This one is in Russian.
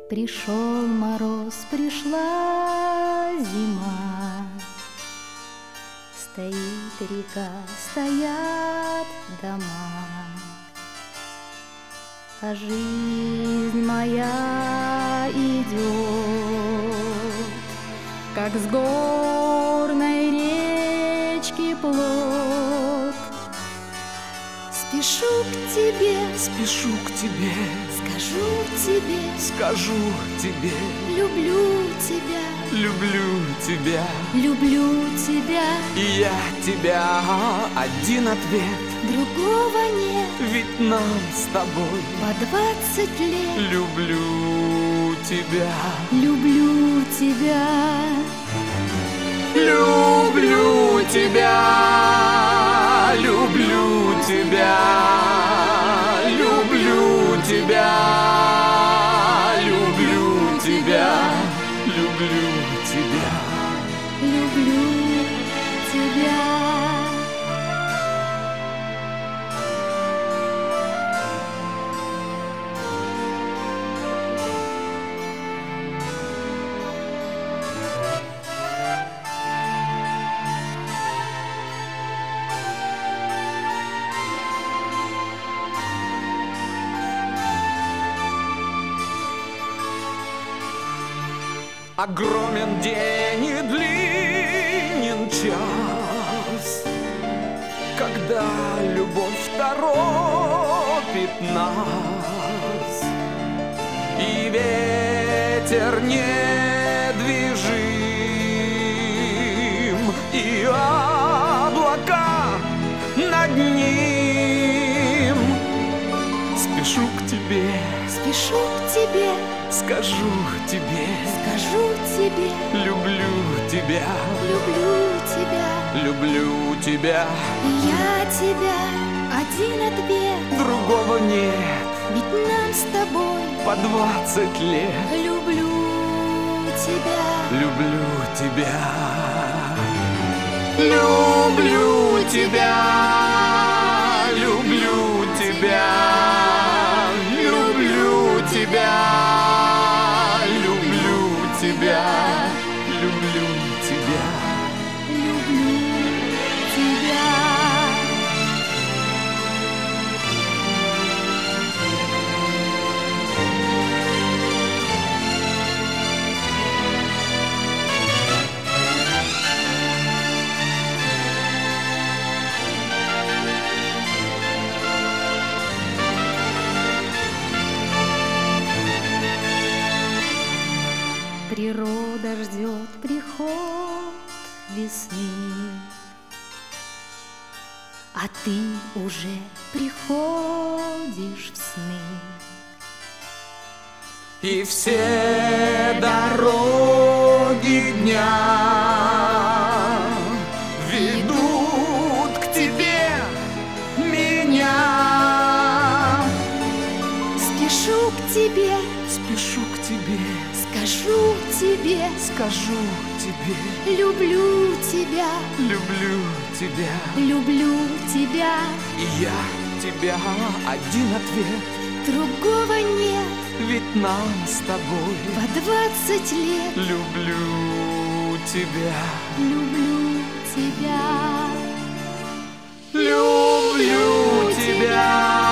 Пришел мороз, пришла зима, стоит река, стоят дома, а жизнь моя идет, как с горной речки плот. Спешу к тебе, скажу тебе, люблю тебя, люблю тебя. И я тебя, один ответ, Другого нет, ведь нам с тобой по 20 лет. люблю тебя, Люблю тебя, люблю тебя, люблю тебя, люблю тебя, люблю тебя, люблю тебя. люблю тебя. Огромен день и длинен час, когда любовь торопит нас, и ветер недвижим, и облака над ним. Спешу к тебе, Спешу к тебе, скажу тебе, люблю тебя, люблю тебя. люблю тебя. И я тебя, один ответ, Другого нет, ведь нам с тобой по 20 лет люблю тебя. люблю тебя, люблю тебя, люблю тебя, люблю тебя, люблю тебя, люблю тебя. Люблю тебя. Природа ждет приход весны, а ты уже приходишь в сны. И все дороги дня ведут к тебе меня. Спешу к тебе, Спешу к тебе, скажу тебе, скажу тебе, люблю тебя, люблю тебя. люблю тебя. И я тебя, один ответ, Другого нет, ведь нам с тобой по 20 лет люблю тебя, люблю тебя. люблю тебя.